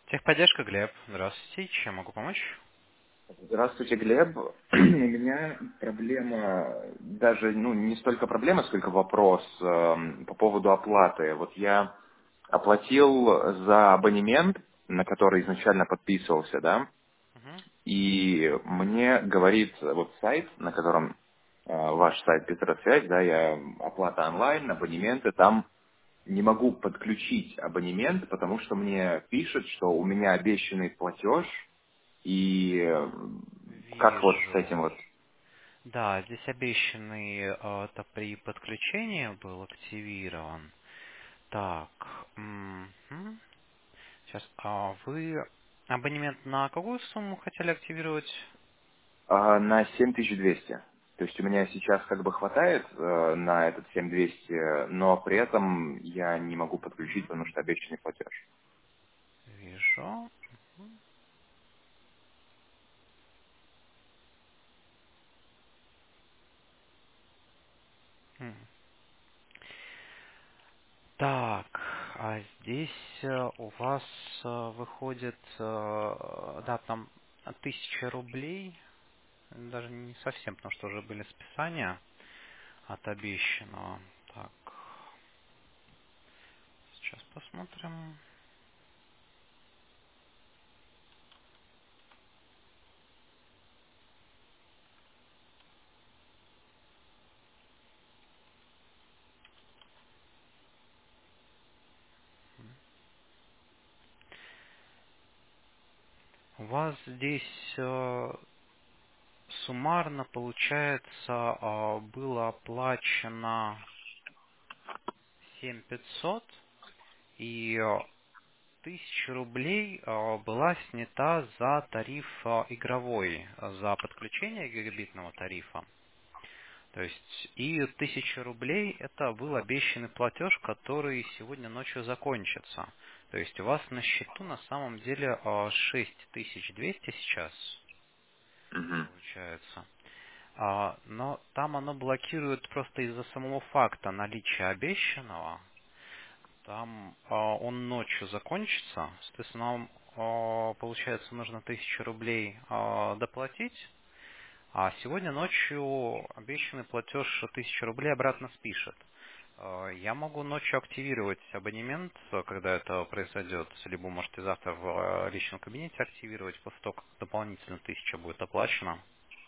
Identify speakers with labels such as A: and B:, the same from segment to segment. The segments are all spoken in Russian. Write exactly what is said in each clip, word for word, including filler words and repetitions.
A: Техподдержка, Глеб. Здравствуйте. Чем могу помочь?
B: Здравствуйте, Глеб. У меня проблема, даже ну, не столько проблема, сколько вопрос эм, по поводу оплаты. Вот я оплатил за абонемент, на который изначально подписывался, да,
A: Мгм.
B: и мне говорит вот сайт, на котором э, ваш сайт Петросвязь, да, я оплата онлайн, абонементы, там не могу подключить абонемент, потому что мне пишет, что у меня обещанный платеж, и э, как вот с
A: Вижу.
B: этим вот?
A: Да, здесь обещанный э, это при подключении был активирован. Так. мгм. Сейчас. А вы абонемент на какую сумму хотели активировать?
B: А, на семь тысяч двести. То есть у меня сейчас как бы хватает э, на этот семь тысяч двести, но при этом я не могу подключить,
A: Мгм.
B: потому что обещанный платеж.
A: Вижу. М. Так, а здесь э, у вас э, выходит, э, да, там тысяча рублей, даже не совсем, потому что уже были списания от обещанного. Так, сейчас посмотрим. У вас здесь э, суммарно, получается, э, было оплачено семь тысяч пятьсот, и э, тысяча рублей э, была снята за тариф э, игровой, э, за подключение гигабитного тарифа. То есть и тысяча рублей это был обещанный платеж, который сегодня ночью закончится. То есть у вас на счету на самом деле э, шесть тысяч двести сейчас
B: Мгм.
A: получается. А, Но там оно блокирует просто из-за самого факта наличия обещанного. Там а, он ночью закончится, соответственно, нам, а, получается, нужно тысячу рублей а, доплатить, а сегодня ночью обещанный платеж тысяча рублей обратно спишет. А, Я могу ночью активировать абонемент, а, когда это произойдет, либо можете завтра в а, личном кабинете активировать, после того, как дополнительно тысяча будет оплачена.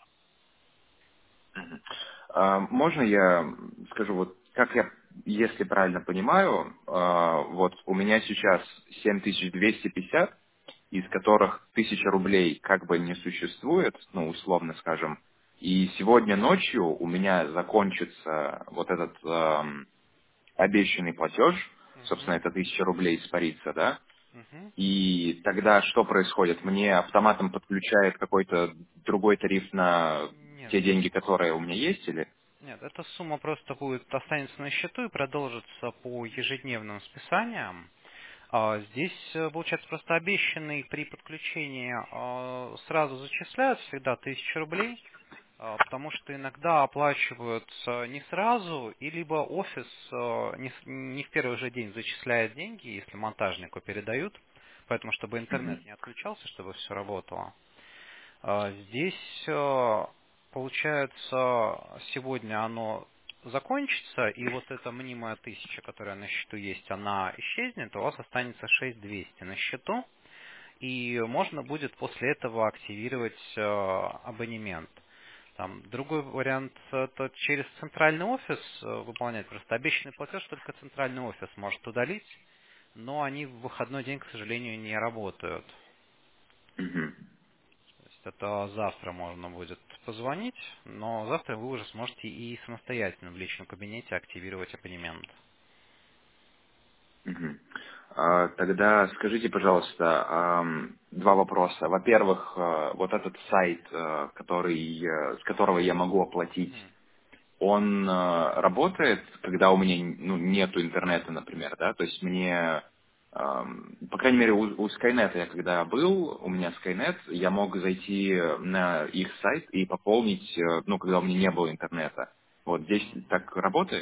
B: А, можно я скажу, вот как я, если правильно понимаю, а, вот у меня сейчас семь тысяч двести пятьдесят, из которых тысяча рублей как бы не существует, ну, условно скажем, и сегодня ночью у меня закончится вот этот ам, обещанный платеж, собственно,
A: Мгм.
B: это тысяча рублей испарится, да,
A: Мгм.
B: и тогда что происходит? Мне автоматом подключает какой-то другой тариф на
A: Нет,
B: те деньги, которые у меня есть, или?
A: нет, эта сумма просто будет останется на счету и продолжится по ежедневным списаниям. А Здесь, э, получается, просто обещанный при подключении а, сразу зачисляют всегда тысячу рублей, а, потому что иногда оплачивают э, не сразу, и либо офис э, не с- не в первый же день зачисляет деньги, если монтажнику передают, поэтому чтобы интернет
B: Мгм.
A: не отключался, чтобы все работало. А, Здесь, э, получается, сегодня оно закончится, и вот эта мнимая тысяча, которая на счету есть, она исчезнет, у вас останется шесть тысяч двести на счету, и можно будет после этого активировать э, абонемент. Там другой вариант — это через центральный офис э, выполнять. Просто обещанный платеж только центральный офис может удалить, но они в выходной день, к сожалению, не работают.
B: Мгм.
A: То есть это завтра можно будет позвонить, но завтра вы уже сможете и самостоятельно в личном кабинете активировать абонемент.
B: Мгм. А, Тогда скажите, пожалуйста, ам, два вопроса. Во-первых, э, вот этот сайт, э, который, э, с которого я могу оплатить,
A: Мгм.
B: он э, работает, когда у меня ну, нету интернета, например, да? То есть мне, ам, по крайней мере, у, у Skynet я когда был, у меня Skynet, я мог зайти на их сайт и пополнить, э, ну, когда у меня не было интернета. Вот здесь так работает?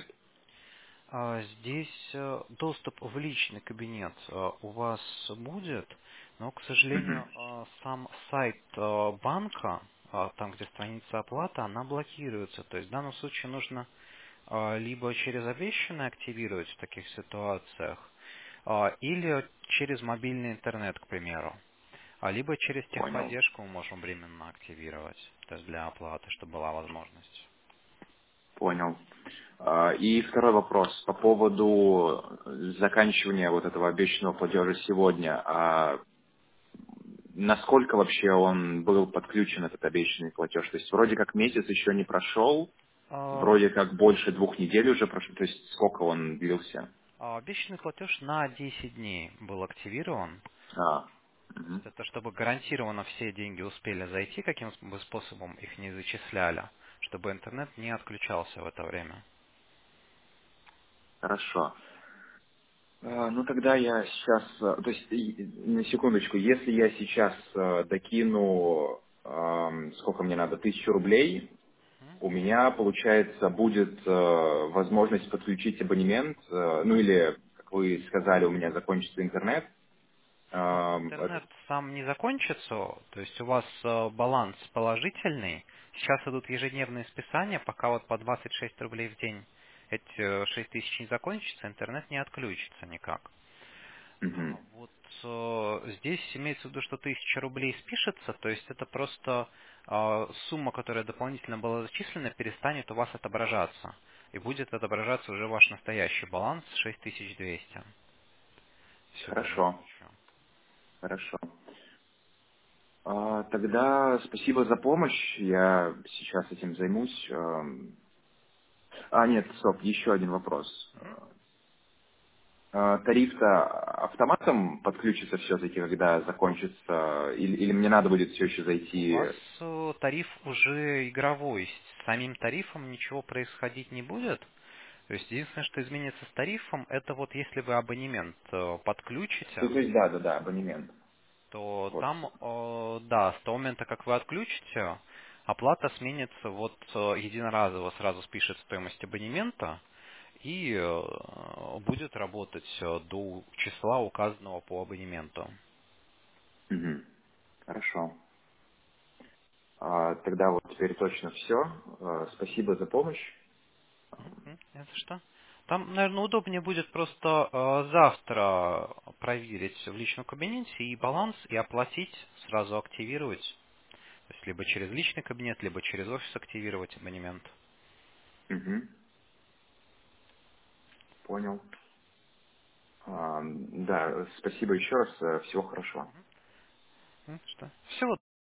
A: А Здесь э, доступ в личный кабинет э, у вас будет, Но, к
B: Мгм.
A: сожалению, э, сам сайт э, банка, э, там, где страница оплаты, она блокируется. То есть в данном случае нужно э, либо через обещанное активировать в таких ситуациях, э, или через мобильный интернет, к примеру. А либо через
B: Понял.
A: техподдержку мы можем временно активировать, то есть для оплаты, чтобы была возможность.
B: Понял. А, И второй вопрос по поводу заканчивания вот этого обещанного платежа сегодня. А насколько вообще он был подключен, этот обещанный платеж? То есть вроде как месяц еще не прошел,
A: А,
B: вроде как больше двух недель уже прошло, то есть сколько он длился?
A: а Обещанный платеж на десять дней был активирован.
B: А,
A: То есть
B: мгм.
A: это чтобы гарантированно все деньги успели зайти, каким бы способом их не зачисляли, чтобы интернет не отключался в это время.
B: Хорошо. А, Ну тогда я сейчас, э, то есть и- на секундочку, если я сейчас э, докину, ам, сколько мне надо, тысячу рублей,
A: Мгм.
B: у меня, получается, будет э, возможность подключить абонемент, э, ну или, как вы сказали, у меня закончится интернет.
A: Ну,
B: Ам, это-
A: интернет сам не закончится, то есть у вас э, баланс положительный. Сейчас идут ежедневные списания, пока вот по двадцать шесть рублей в день эти э, шесть тысяч не закончится, интернет не отключится никак.
B: мгм.
A: А Вот э, здесь имеется в виду, что тысяча рублей спишется, то есть это просто э, сумма, которая дополнительно была зачислена, перестанет у вас отображаться. И будет отображаться уже ваш настоящий баланс шесть тысяч двести всю данную
B: Хорошо,
A: ночью.
B: хорошо. А, тогда спасибо за помощь, я сейчас этим займусь. Ам, А, нет, стоп, еще один вопрос.
A: Мгм.
B: А, Тариф-то автоматом подключится все-таки, когда закончится, или, или мне надо будет все еще
A: У
B: зайти?
A: вас э, тариф уже игровой, с самим тарифом ничего происходить не будет. То есть единственное, что изменится с тарифом, это вот если вы абонемент э,
B: Ну,
A: подключите,
B: то есть, да, да, да, абонемент.
A: то
B: Вот.
A: там, э, да, с того момента, как вы отключите, оплата сменится вот э, единоразово, сразу спишет стоимость абонемента и э, будет работать э, до числа, указанного по абонементу.
B: Мгм. Хорошо. А, тогда вот теперь точно все. Спасибо за помощь.
A: Мгм, не за что. Там, наверное, удобнее будет просто э, завтра проверить в личном кабинете и баланс, и оплатить, сразу активировать. То есть либо через личный кабинет, либо через офис активировать абонемент.
B: Мгм. Понял. А, да, спасибо еще раз. э, Всего хорошего.
A: М, Что? Всего